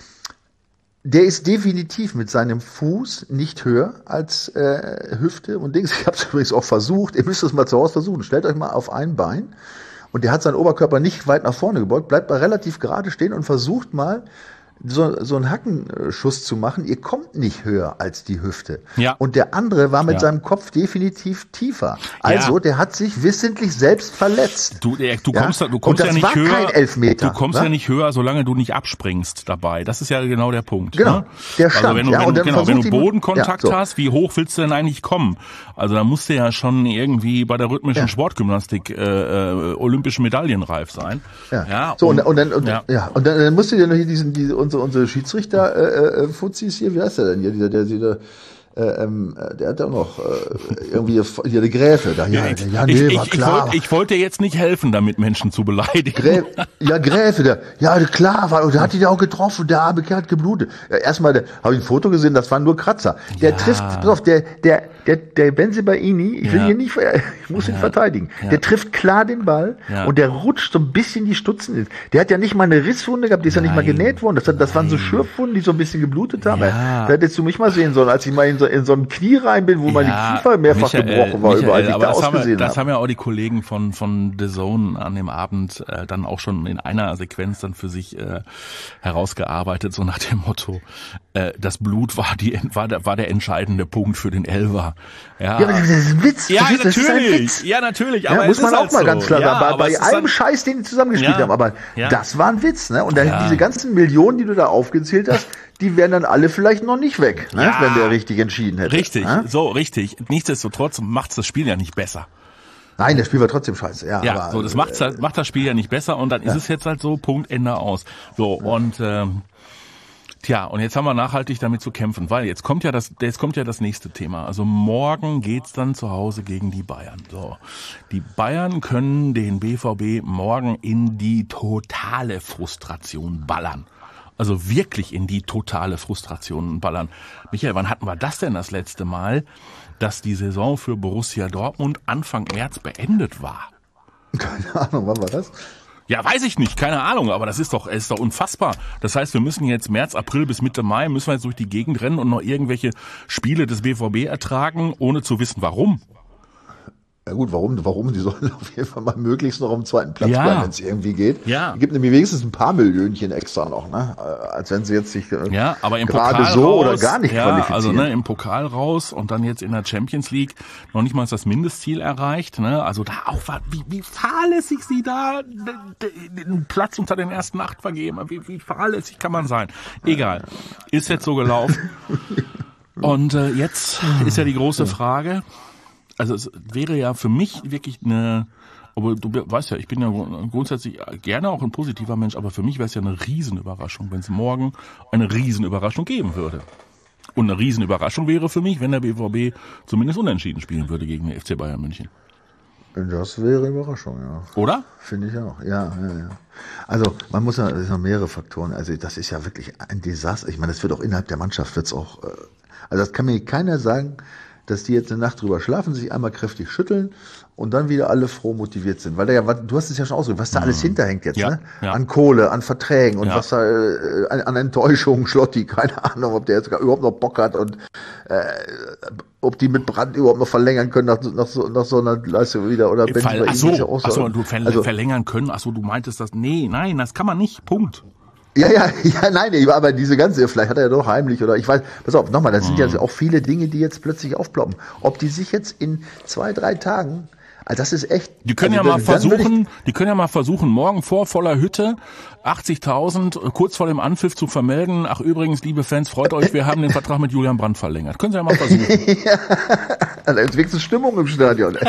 Der ist definitiv mit seinem Fuß nicht höher als äh, Hüfte und Dings. Ich habe es übrigens auch versucht. Ihr müsst es mal zu Hause versuchen. Stellt euch mal auf ein Bein und der hat seinen Oberkörper nicht weit nach vorne gebeugt, bleibt mal relativ gerade stehen und versucht mal so, so einen Hackenschuss zu machen. Ihr kommt nicht höher als die Hüfte. Ja. Und der andere war mit Ja. seinem Kopf definitiv tiefer. Also, Ja. der hat sich wissentlich selbst verletzt. Du, äh, du Ja? kommst, da- du Und kommst das ja nicht war höher. kein Elfmeter, Du kommst ne? ja nicht höher, solange du nicht abspringst dabei. Das ist ja genau der Punkt. Genau. Ne? Der stand, also wenn du, ja, wenn und du, dann genau, wenn versucht du die- Bodenkontakt ja, so. hast, wie hoch willst du denn eigentlich kommen? Also da musst du ja schon irgendwie bei der rhythmischen Ja. Sportgymnastik äh, äh, olympische Medaillenreif sein. Ja. Ja, so, um- und, und dann, und, ja. ja. und dann, dann musst du dir noch hier diesen, diese, unsere, unsere Schiedsrichter, äh, äh, Fuzis hier, wie heißt der denn hier, dieser, der, dieser, äh, ähm, der hat auch noch, äh, irgendwie, hier, die Gräfe, da, ja, Ich, ja, ich, nee, ich, war ich, klar. wollte, ich wollte jetzt nicht helfen, damit Menschen zu beleidigen. Grä ja, Gräfe, der, ja, klar, war, und der hat die da auch getroffen, der arme Kerl hat geblutet. Ja, erstmal, da habe ich ein Foto gesehen, das waren nur Kratzer. Der Ja. trifft, pass auf, der, der, der, der Benzibaini, ich will Ja. hier nicht, ich muss ihn verteidigen. Ja. Der trifft klar den Ball Ja. und der rutscht so ein bisschen die Stutzen. Der hat ja nicht mal eine Risswunde gehabt, die ist ja nicht mal Nein. genäht worden. Das, hat, das waren so Schürfwunden, die so ein bisschen geblutet haben. Ja. Da hättest du mich mal sehen sollen, als ich mal in so, in so ein Knie rein bin, wo meine Ja, Kiefer mehrfach Michael, gebrochen war, Michael, überall, wie ich aber da das haben, wir, ausgesehen das habe. haben ja auch die Kollegen von von The Zone an dem Abend äh, dann auch schon in einer Sequenz dann für sich äh, herausgearbeitet, so nach dem Motto, äh, das Blut war die war der war der entscheidende Punkt für den Elfer. Ja, Ja, aber das ist ein Witz. ja verstehst du? Das ist ein natürlich, Witz. ja natürlich, Ja, aber muss es man ist auch halt mal so. ganz klar ja, sagen, aber bei, es bei ist allem dann, Scheiß, den die zusammengespielt Ja, haben, aber ja. das war ein Witz, ne? Und dann Ja. diese ganzen Millionen, die du da aufgezählt hast, die wären dann alle vielleicht noch nicht weg, ne? Ja. Wenn der richtig entschieden hätte. Richtig, Ne? so richtig. Nichtsdestotrotz macht's das Spiel ja nicht besser. Nein, das Spiel war trotzdem scheiße, ja. Ja, aber, so das macht's halt, macht das Spiel ja nicht besser und dann ist es jetzt halt so, Punkt, Ende aus. So, und ähm, tja, und jetzt haben wir nachhaltig damit zu kämpfen, weil jetzt kommt ja das, jetzt kommt ja das nächste Thema. Also morgen geht's dann zu Hause gegen die Bayern. So, die Bayern können den B V B morgen in die totale Frustration ballern. Also wirklich in die totale Frustration ballern. Michael, wann hatten wir das denn das letzte Mal, dass die Saison für Borussia Dortmund Anfang März beendet war? Keine Ahnung, wann war das? Ja, weiß ich nicht, keine Ahnung, aber das ist doch, ist doch unfassbar. Das heißt, wir müssen jetzt März, April bis Mitte Mai, müssen wir jetzt durch die Gegend rennen und noch irgendwelche Spiele des B V B ertragen, ohne zu wissen, warum. Ja gut, warum, warum? Die sollen auf jeden Fall mal möglichst noch am zweiten Platz Ja. bleiben, wenn es irgendwie geht. Ja. Es gibt nämlich wenigstens ein paar Millionchen extra noch, ne? Als wenn sie jetzt sich äh, Ja, aber im gerade Pokal so raus, oder gar nicht ja, qualifizieren. also ne, im Pokal raus und dann jetzt in der Champions League noch nicht mal das Mindestziel erreicht. Ne? Also da auch, wie, wie fahrlässig sie da den Platz unter den ersten acht vergeben. Wie, wie fahrlässig kann man sein? Egal, ist jetzt so gelaufen. Und äh, jetzt ist ja die große Frage, also es wäre ja für mich wirklich eine, aber du weißt ja, ich bin ja grundsätzlich gerne auch ein positiver Mensch, aber für mich wäre es ja eine Riesenüberraschung, wenn es morgen eine Riesenüberraschung geben würde. Und eine Riesenüberraschung wäre für mich, wenn der B V B zumindest unentschieden spielen würde gegen den F C Bayern München. Das wäre Überraschung, ja. Oder? Finde ich auch, ja, ja, ja. Also man muss ja, es sind noch mehrere Faktoren. Also das ist ja wirklich ein Desaster. Ich meine, das wird auch innerhalb der Mannschaft wird's auch. Äh, also das kann mir keiner sagen, dass die jetzt eine Nacht drüber schlafen, sich einmal kräftig schütteln und dann wieder alle froh motiviert sind. Weil da ja, du hast es ja schon ausgedrückt, was da alles hinterhängt jetzt, Ja, ne? ja. An Kohle, an Verträgen und Ja. was da äh, an, an Enttäuschung, Schlotti, keine Ahnung, ob der jetzt gar überhaupt noch Bock hat und äh, ob die mit Brandt überhaupt noch verlängern können nach, nach, so, nach so einer Leistung wieder oder wenn Fall, bei ach ihm so, ist ja auch ach so, du ver also, verlängern können. Ach so, du meintest das. Nee, nein, das kann man nicht. Punkt. Ja, ja, ja, nein, aber diese ganze, vielleicht hat er ja doch heimlich oder ich weiß, pass auf, nochmal, das sind ja auch viele Dinge, die jetzt plötzlich aufploppen. Ob die sich jetzt in zwei, drei Tagen, also das ist echt. Die können also ja mal dann würde versuchen, die können ja mal versuchen, morgen vor voller Hütte achtzigtausend kurz vor dem Anpfiff zu vermelden. Ach übrigens, liebe Fans, freut euch, wir haben den Vertrag mit Julian Brandt verlängert. Können Sie ja mal versuchen. ja, da ist wenigstens Stimmung im Stadion.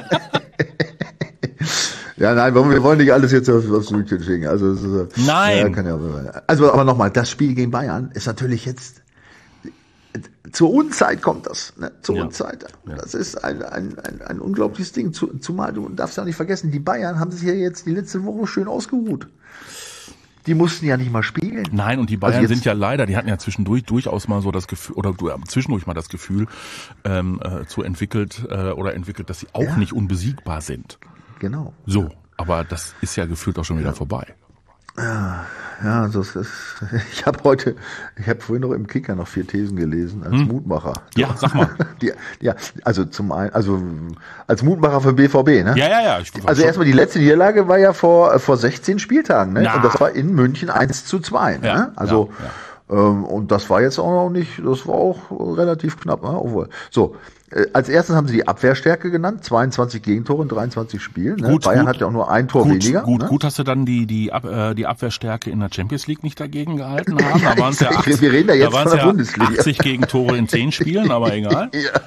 Ja, nein, wir wollen nicht alles jetzt aufs, aufs München schicken. Also, es ist, Nein. Ja, kann ja, also, aber nochmal, das Spiel gegen Bayern ist natürlich jetzt, zur Unzeit kommt das, ne? Zur Ja. Unzeit. Ja. Das ist ein, ein, ein, ein unglaubliches Ding. Zumal, du darfst ja nicht vergessen, die Bayern haben sich ja jetzt die letzte Woche schön ausgeruht. Die mussten ja nicht mal spielen. Nein, und die Bayern Also jetzt- sind ja leider, die hatten ja zwischendurch durchaus mal so das Gefühl, oder du, äh, zwischendurch mal das Gefühl ähm, äh, zu entwickelt äh, oder entwickelt, dass sie auch Ja. nicht unbesiegbar sind. Genau. So, aber das ist ja gefühlt auch schon wieder vorbei. Ja, ja, also es ist, ich habe heute, ich habe vorhin noch im Kicker noch vier Thesen gelesen als hm. Mutmacher. Ja, sag mal. Die, ja, also zum einen, also als Mutmacher für B V B, ne? Ja, ja, ja. Ich also erstmal die letzte Niederlage war ja vor vor sechzehn Spieltagen, ne? Na. Und das war in München eins zu zwei, ne? Ja, also ja, ja. Ähm, und das war jetzt auch noch nicht, das war auch relativ knapp, ne? Obwohl. So. Als erstes haben sie die Abwehrstärke genannt, zweiundzwanzig Gegentore in dreiundzwanzig Spielen. Ne? Gut, Bayern gut, hat ja auch nur ein Tor gut, weniger. Gut, ne? gut, dass sie dann die die, Ab, äh, die Abwehrstärke in der Champions League nicht dagegen gehalten haben. Da waren es ja, achtzig, wir reden ja jetzt da von der ja Bundesliga. achtzig Gegentore in zehn Spielen, aber egal. Ja.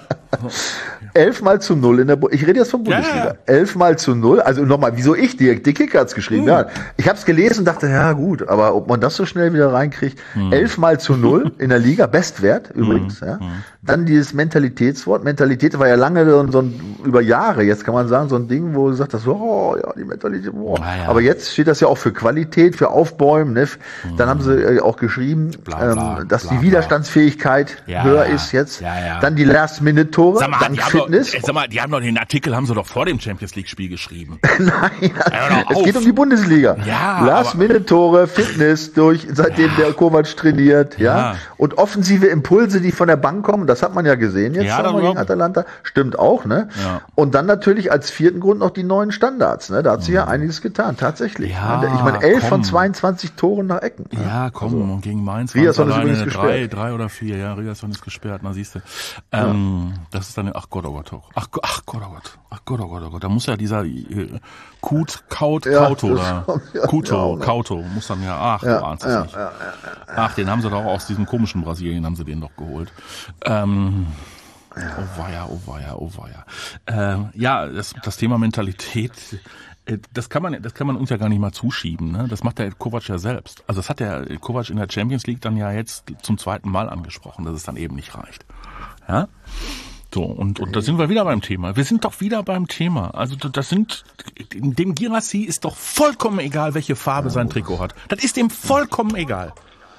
Elfmal zu null in der Bu Ich rede jetzt von Bundesliga. Ja, ja. Elfmal zu null. Also nochmal, wieso ich? Die, die Kicker hat's geschrieben. Hm. Ja. Ich habe es gelesen und dachte, ja gut, aber ob man das so schnell wieder reinkriegt. Hm. Elfmal zu null in der Liga, Bestwert übrigens. Hm. Ja. Hm. Dann dieses Mentalitätswort. Mentalität war ja lange so, so ein, über Jahre, jetzt kann man sagen, so ein Ding, wo du sagst, das so, oh ja, die Mentalität, boah. Ja. Aber jetzt steht das ja auch für Qualität, für Aufbäumen. Ne? Hm. Dann haben sie äh, auch geschrieben, bla, bla, ähm, dass bla, die Widerstandsfähigkeit ja, höher ja. ist jetzt. Ja, ja. Dann die Last-Minute-Tore, sag mal, dann Fitness. Doch, sag mal, die haben doch den Artikel, haben sie doch vor dem Champions League-Spiel geschrieben. Nein, es geht um die Bundesliga. Ja, Last-Minute-Tore, Fitness durch, seitdem ja. der Kovac trainiert, ja. ja. Und offensive Impulse, die von der Bank kommen, das hat man ja gesehen jetzt ja, gegen Atalanta. Stimmt auch, ne? Ja. Und dann natürlich als vierten Grund noch die neuen Standards, ne? Da hat sich ja einiges getan, tatsächlich. Ja, ich meine, elf komm. von zweiundzwanzig Toren nach Ecken. Ja, ja komm, also, und gegen Mainz waren es alleine drei, gesperrt. drei oder vier, ja, Riasson ist gesperrt, na siehst du. Ähm, ja. Das ist dann, ach Gott, oh Gott, ach, ach Gott, oh Gott, ach Gott, oh Gott, oh Gott, da muss ja dieser äh, Kut, Kaut, ja, Kauto oder ja, Kuto, ja, Kauto, muss dann ja, ach, ja, du ahnst ja, es nicht. Ja, ja, ja. Ach, den haben sie doch aus diesem komischen Brasilien, haben sie den doch geholt. Ähm, ja. Oh weia, oh weia, oh weia. Ähm, ja, das, das Thema Mentalität, das kann man, das kann man uns ja gar nicht mal zuschieben, ne? Das macht der Kovac ja selbst. Also das hat der Kovac in der Champions League dann ja jetzt zum zweiten Mal angesprochen, dass es dann eben nicht reicht. Ja? So, und, und da sind wir wieder beim Thema. Wir sind doch wieder beim Thema. Also das sind, dem Guirassy ist doch vollkommen egal, welche Farbe sein Trikot hat. Das ist dem vollkommen egal.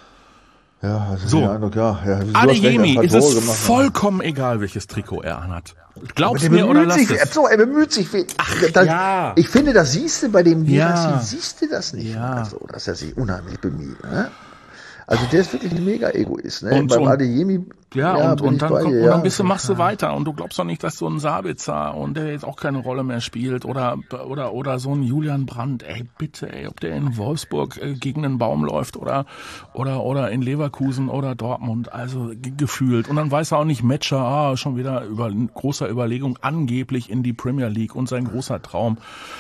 Ja, also so. Eindruck, ja, ja. Adeyemi ist es vollkommen egal, welches Trikot er anhat. Glaubst mir oder lass es? So, er bemüht sich. Ach, das, ja. Ich finde, das siehst du bei dem Guirassy, ja. siehst du das nicht. Ja. Also, dass er sich unheimlich bemüht. Ne? Also der ist wirklich ein Mega-Egoist. Ne? Und, Beim und, Adeyemi, ja, ja, und, und dann, kommt, dir, und dann ja. bist du, machst du weiter und du glaubst doch nicht, dass so ein Sabitzer und der jetzt auch keine Rolle mehr spielt oder oder oder so ein Julian Brandt, ey bitte, ey, ob der in Wolfsburg äh, gegen einen Baum läuft oder oder oder in Leverkusen oder Dortmund, also g- gefühlt. Und dann weiß er auch nicht, Matcher, ah, schon wieder über großer Überlegung angeblich in die Premier League und sein großer Traum.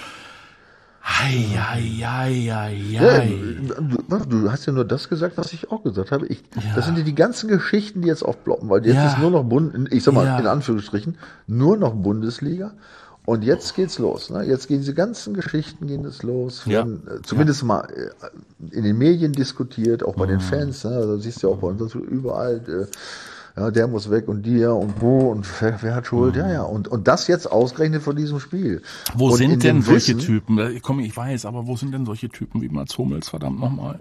Hei, hei, hei, hei, hei. Ja, du, du hast ja nur das gesagt, was ich auch gesagt habe. Ich, ja. Das sind ja die ganzen Geschichten, die jetzt aufploppen, weil jetzt ja. ist nur noch Bund, ich sag mal ja. in Anführungsstrichen, nur noch Bundesliga. Und jetzt geht's los. Ne? Jetzt gehen diese ganzen Geschichten gehen es los. Werden, ja. äh, zumindest ja. mal äh, in den Medien diskutiert, auch bei mhm. den Fans. Ne? Also, siehst du ja auch bei uns überall. Äh, Ja, der muss weg und die ja und wo und wer, wer hat Schuld? Mhm. Ja, ja. Und, und das jetzt ausgerechnet von diesem Spiel. Wo und sind denn solche Wissen, Typen? Komm, ich weiß, aber wo sind denn solche Typen wie Mats Hummels, verdammt nochmal?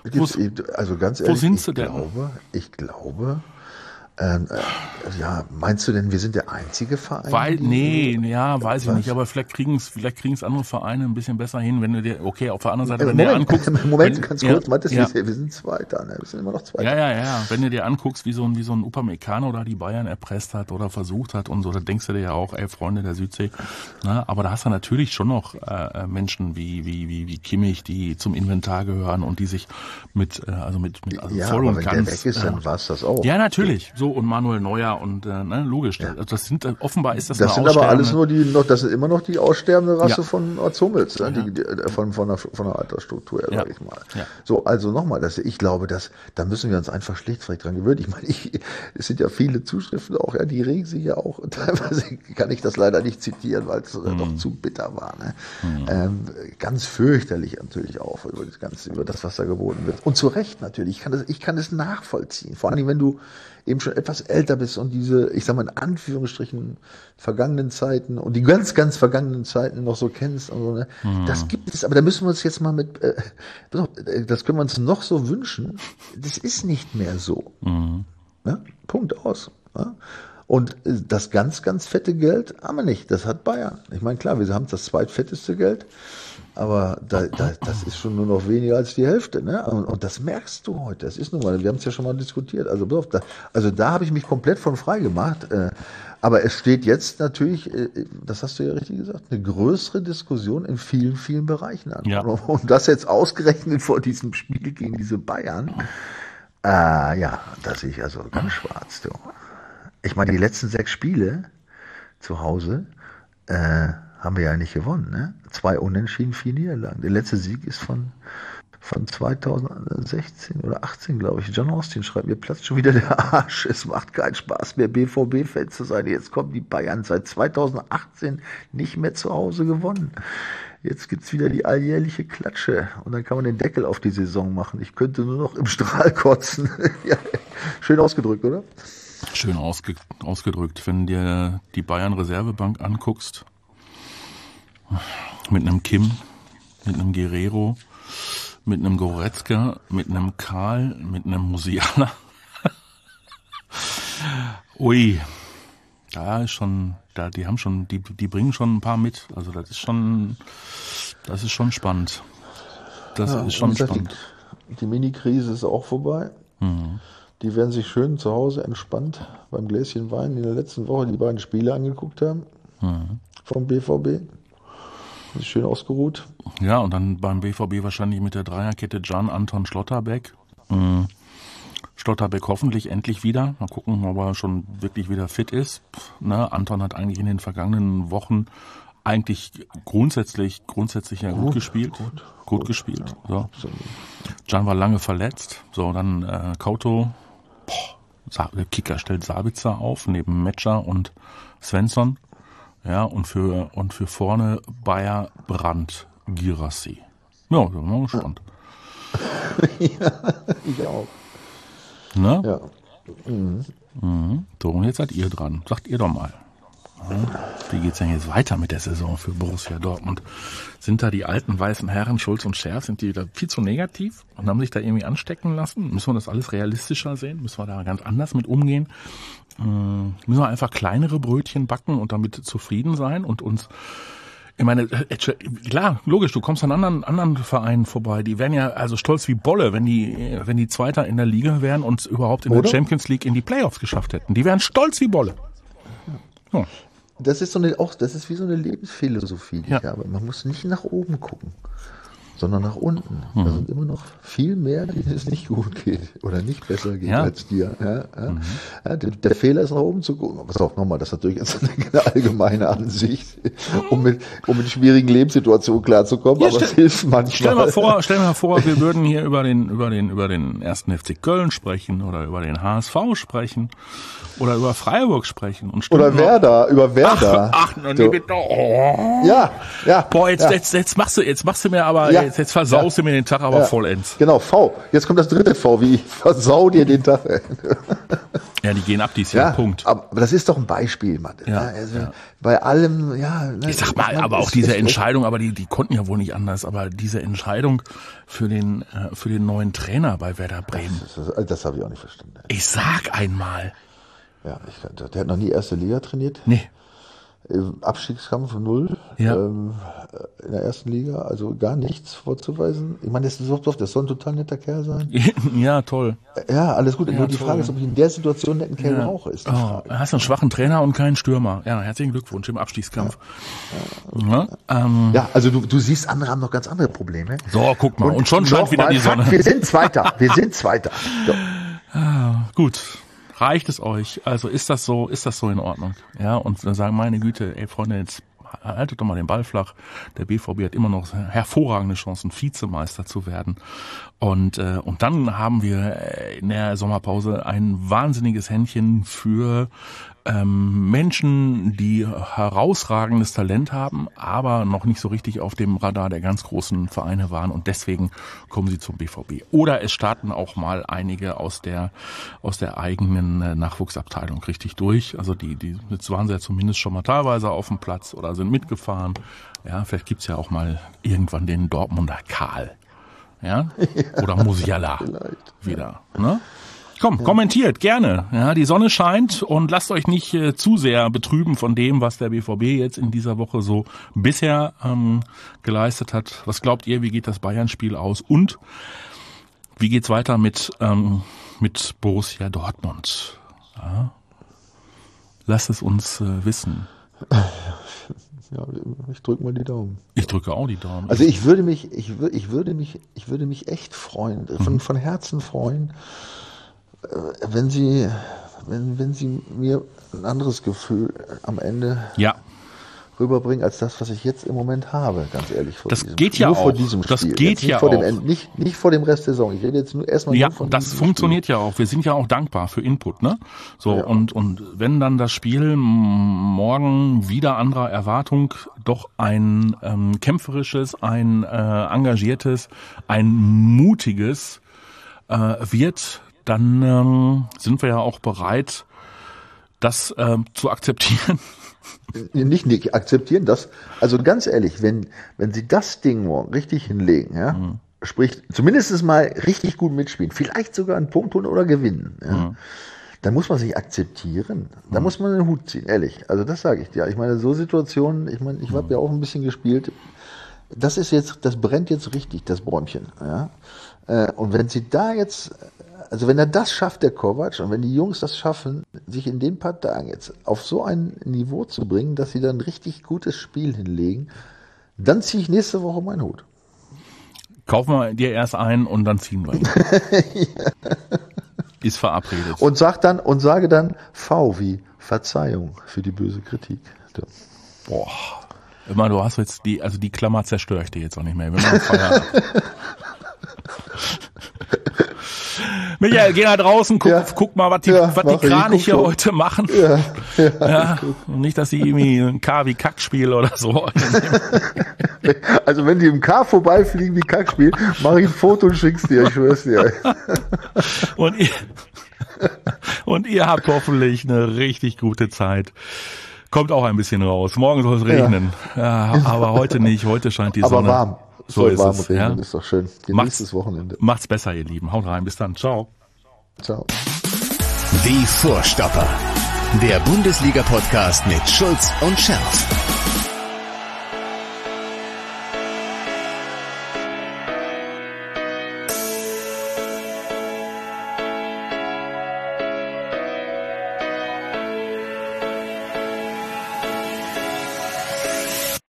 Also ganz ehrlich, wo sind sie ich denn? glaube, ich glaube, ähm, äh, ja, meinst du denn, wir sind der einzige Verein? Weil, nee, die, ja, weiß ich was? nicht, aber vielleicht kriegen es vielleicht kriegen's andere Vereine ein bisschen besser hin, wenn du dir, okay, auf der anderen Seite, äh, wenn Moment, du dir anguckst. Moment, wenn, ganz ja, kurz, meintest ja. wir, wir sind Zweiter, ne? Wir sind immer noch Zweiter. Ja, ja, ja, wenn du dir anguckst, wie so ein, wie so ein Upamecano da die Bayern erpresst hat oder versucht hat und so, dann denkst du dir ja auch, ey, Freunde der Südsee, na, aber da hast du natürlich schon noch äh, Menschen wie, wie, wie, wie Kimmich, die zum Inventar gehören und die sich mit, äh, also mit, mit also ja, voll aber und wenn ganz. Der weg ist, dann äh, war's das auch. Ja, natürlich, so, und Manuel Neuer und, äh, ne, logisch, ja. das sind, äh, offenbar ist das Das eine sind aber alles aussterbende- nur die, noch, das ist immer noch die aussterbende Rasse Ja. von Mats Hummels, ne? Ja. die, die, von, von der, von der Altersstruktur her, Ja. sag ich mal. Ja. So, also nochmal, das, ich glaube, dass, da müssen wir uns einfach schlichtweg dran gewöhnen. Ich meine, ich, es sind ja viele Zuschriften auch, ja, die regen sich ja auch, teilweise kann ich das leider nicht zitieren, weil es mhm. doch zu bitter war, ne? Mhm. Ähm, ganz fürchterlich natürlich auch über das Ganze, über das, was da geboten wird. Und zu Recht natürlich, ich kann das, ich kann das nachvollziehen. Vor allem, wenn du eben schon etwas älter bist und diese, ich sag mal in Anführungsstrichen, vergangenen Zeiten und die ganz, ganz vergangenen Zeiten noch so kennst und so, ne? Mhm. Das gibt es, aber da müssen wir uns jetzt mal mit, äh, das können wir uns noch so wünschen, das ist nicht mehr so. Mhm. Ne? Punkt aus. Ne? Und das ganz, ganz fette Geld haben wir nicht. Das hat Bayern. Ich meine, klar, wir haben das zweitfetteste Geld. Aber da, da, das ist schon nur noch weniger als die Hälfte, ne? Und, und das merkst du heute. Das ist nun mal, wir haben es ja schon mal diskutiert. Also, pass auf, da, also da habe ich mich komplett von frei gemacht. Äh, aber es steht jetzt natürlich, äh, das hast du ja richtig gesagt, eine größere Diskussion in vielen, vielen Bereichen an. Ja. Und, und das jetzt ausgerechnet vor diesem Spiel gegen diese Bayern. Äh, ja, das sehe ich also ganz schwarz. Du. Ich meine, die letzten sechs Spiele zu Hause, äh, haben wir ja nicht gewonnen, ne? Zwei Unentschieden, vier Niederlagen. Der letzte Sieg ist von, von zweitausendsechzehn oder achtzehn, glaube ich. John Austin schreibt, mir platzt schon wieder der Arsch. Es macht keinen Spaß mehr, B V B-Fan zu sein. Jetzt kommen die Bayern seit zweitausendachtzehn nicht mehr zu Hause gewonnen. Jetzt gibt's wieder die alljährliche Klatsche. Und dann kann man den Deckel auf die Saison machen. Ich könnte nur noch im Strahl kotzen. Ja, schön ausgedrückt, oder? Schön ausge, ausgedrückt. Wenn dir die Bayern-Reservebank anguckst, mit einem Kim, mit einem Guerrero, mit einem Goretzka, mit einem Karl, mit einem Musiala. Ui, da ist schon, da, die haben schon, die, die bringen schon ein paar mit. Also das ist schon, das ist schon spannend. Das ja, ist schon gesagt, spannend. Die, die Mini-Krise ist auch vorbei. Mhm. Die werden sich schön zu Hause entspannt beim Gläschen Wein in der letzten Woche die beiden Spiele angeguckt haben. Mhm. Vom B V B. Schön ausgeruht. Ja, und dann beim B V B wahrscheinlich mit der Dreierkette Can, Anton, Schlotterbeck. Mhm. Schlotterbeck hoffentlich endlich wieder. Mal gucken, ob er schon wirklich wieder fit ist. Ne? Anton hat eigentlich in den vergangenen Wochen eigentlich grundsätzlich grundsätzlich ja gut, gut gespielt. Gut, gut, gut gespielt. Ja, so. Can war lange verletzt. So, dann äh, Kauto. Boah, der Kicker stellt Sabitzer auf, neben Metscher und Svensson. Ja, und für, und für vorne Bayer, Brandt, Girassi. Ja, da bin ich mal gespannt. Ja, ich auch. Ne? Ja. Mhm. Mhm. So, und jetzt seid ihr dran. Sagt ihr doch mal. Wie geht's denn jetzt weiter mit der Saison für Borussia Dortmund? Sind da die alten weißen Herren Schulz und Scherf, sind die da viel zu negativ und haben sich da irgendwie anstecken lassen? Müssen wir das alles realistischer sehen? Müssen wir da ganz anders mit umgehen? Ähm, müssen wir einfach kleinere Brötchen backen und damit zufrieden sein und uns, ich meine, klar, logisch, du kommst an anderen, anderen Vereinen vorbei, die wären ja also stolz wie Bolle, wenn die, wenn die Zweiter in der Liga wären und überhaupt in Oder? der Champions League in die Playoffs geschafft hätten. Die wären stolz wie Bolle. Ja. Das ist so eine, auch, das ist wie so eine Lebensphilosophie, die ja. ich habe. Man muss nicht nach oben gucken, sondern nach unten. Mhm. Da sind immer noch viel mehr, denen es nicht gut geht oder nicht besser geht ja. als dir. Ja, ja. Mhm. Ja, der, der Fehler ist nach oben zu gucken. Pass auf, nochmal, das ist natürlich jetzt eine allgemeine Ansicht, um mit, um mit schwierigen Lebenssituationen klarzukommen, ja, aber stell, es hilft manchmal. Stell mal vor, stell mal vor, wir würden hier über den, über den, über den ersten F C Köln sprechen oder über den H S V sprechen. Oder über Freiburg sprechen. Und Oder Werder, über Werder. Ach, ach und die bitte, oh. Ja, ja. Boah, jetzt, ja. jetzt, jetzt machst du, jetzt machst du mir aber, ja. jetzt, jetzt versaust ja. du mir den Tag aber ja. vollends. Genau, V. Jetzt kommt das dritte V, wie ich versau dir den Tag. Ja, die gehen ab dieses Jahr, ja, Punkt. Aber das ist doch ein Beispiel, Mann. Ja, also ja. Bei allem, ja. Ne, ich sag mal, man, aber auch diese Entscheidung, aber die, die konnten ja wohl nicht anders, aber diese Entscheidung für den, äh, für den neuen Trainer bei Werder Bremen. Das, das, das habe ich auch nicht verstanden. Ich sag einmal. Ja, ich, der hat noch nie erste Liga trainiert. Nee. Im Abstiegskampf null. Ja. Ähm, in der ersten Liga, also gar nichts vorzuweisen. Ich meine, das, ist doch, das soll ein total netter Kerl sein. Ja, toll. Ja, alles gut. Ja, Nur die toll. Frage ist, ob ich in der Situation einen netten Kerl ja. brauche. Ist die oh, Frage. hast einen schwachen Trainer und keinen Stürmer. Ja, herzlichen Glückwunsch im Abstiegskampf. Ja, ja, ähm, ja also du, du siehst, andere haben noch ganz andere Probleme. So, guck mal. Und, und schon scheint wieder die Sonne. Fakt, wir sind Zweiter. Wir sind Zweiter. So. Ah, gut. Reicht es euch? Also ist das so, ist das so in Ordnung? Ja, und dann sagen, meine Güte, ey Freunde, jetzt haltet doch mal den Ball flach. Der B V B hat immer noch hervorragende Chancen, Vizemeister zu werden. Und äh, und dann haben wir in der Sommerpause ein wahnsinniges Händchen für ähm, Menschen, die herausragendes Talent haben, aber noch nicht so richtig auf dem Radar der ganz großen Vereine waren und deswegen kommen sie zum B V B. Oder es starten auch mal einige aus der aus der eigenen äh, Nachwuchsabteilung richtig durch. Also die die jetzt waren sie ja zumindest schon mal teilweise auf dem Platz oder sind mitgefahren. Ja, vielleicht gibt's ja auch mal irgendwann den Dortmunder Karl. Ja? Oder Musiala wieder. Ne? Komm, ja. kommentiert gerne. Ja, die Sonne scheint und lasst euch nicht äh, zu sehr betrüben von dem, was der B V B jetzt in dieser Woche so bisher ähm, geleistet hat. Was glaubt ihr, wie geht das Bayern-Spiel aus? Und wie geht's weiter mit ähm, mit Borussia Dortmund? Ja? Lasst es uns äh, wissen. Ja, ich drücke mal die Daumen. Ich drücke auch die Daumen. Also ich würde mich, ich würde, ich würde mich, ich würde mich echt freuen, von, mhm. von Herzen freuen, wenn Sie, wenn, wenn Sie mir ein anderes Gefühl am Ende ja. rüberbringen als das, was ich jetzt im Moment habe, ganz ehrlich. Vor das diesem, geht ja nur auch. Vor diesem das Spiel. geht nicht ja vor auch. Dem, nicht, nicht vor dem Rest der Saison. Ich rede jetzt nur erstmal ja, nur von das funktioniert Spiel. ja auch. Wir sind ja auch dankbar für Input, ne? So ja. und und wenn dann das Spiel morgen wieder anderer Erwartung doch ein ähm, kämpferisches, ein äh, engagiertes, ein mutiges äh, wird, dann ähm, sind wir ja auch bereit, das ähm, zu akzeptieren. Nicht, nicht akzeptieren das. Also ganz ehrlich, wenn wenn Sie das Ding morgen richtig hinlegen, ja, mhm. sprich zumindest mal richtig gut mitspielen, vielleicht sogar einen Punkt holen oder gewinnen, ja, mhm. dann muss man sich akzeptieren. Da mhm. muss man den Hut ziehen, ehrlich. Also das sage ich dir. Ich meine, so Situationen, ich meine, ich habe mhm. ja auch ein bisschen gespielt. Das ist jetzt, das brennt jetzt richtig, das Bäumchen. Ja? Und wenn Sie da jetzt, also wenn er das schafft, der Kovac, und wenn die Jungs das schaffen, sich in den paar Tagen jetzt auf so ein Niveau zu bringen, dass sie dann ein richtig gutes Spiel hinlegen, dann ziehe ich nächste Woche meinen Hut. Kaufen wir dir erst ein und dann ziehen wir ihn. ja. Ist verabredet. Und sag dann, und sage dann V wie Verzeihung für die böse Kritik. So. Boah. Immer, du hast jetzt die, also die Klammer zerstöre ich dir jetzt auch nicht mehr. Wenn man Feuer Michael, geh nach draußen, guck, ja. guck mal, was die, ja, was die Kraniche schon. heute machen. Ja, ja, ja. Und nicht, dass sie irgendwie ein K wie Kackspiel oder so. Also wenn die im K vorbeifliegen wie Kackspiel, mach ich ein Foto und schick's dir, ich schwör's dir. Und ihr, und ihr habt hoffentlich eine richtig gute Zeit. Kommt auch ein bisschen raus. Morgen soll es regnen. Ja. Ja, aber heute nicht. Heute scheint die aber Sonne. Aber warm. So soll ist warm es. regnen, Ja? ist doch schön. Macht's, das Wochenende. Macht's besser, ihr Lieben. Haut rein. Bis dann. Ciao. Ciao. Die Vorstopper. Der Bundesliga-Podcast mit Schulz und Scherf.